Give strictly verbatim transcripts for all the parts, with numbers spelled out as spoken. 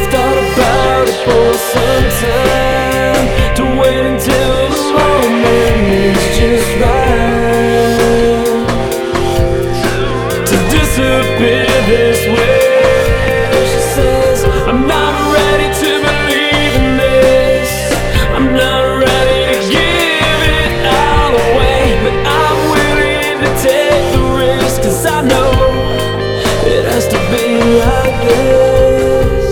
thought about it for some time, to wait until the moment is just right, to disappear this way. She says, I'm not ready to believe in this, I'm not ready to give it all away, but I'm willing to take the risk, 'cause I know it has to be like this.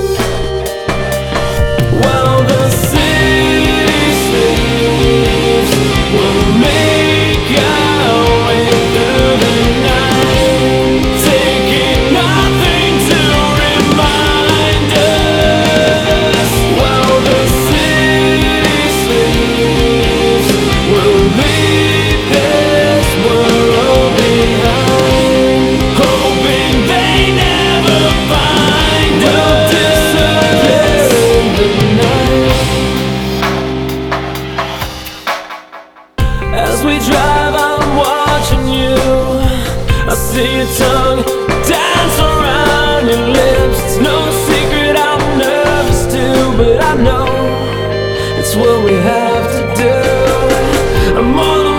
While the city sleeps, we'll make our way through the night, taking nothing to remind us. While the city sleeps, we'll leave this world behind, hoping they never find us. As we drive, I'm watching you. I see your tongue dance around your lips. It's no secret I'm nervous too, but I know it's what we have to do. I'm all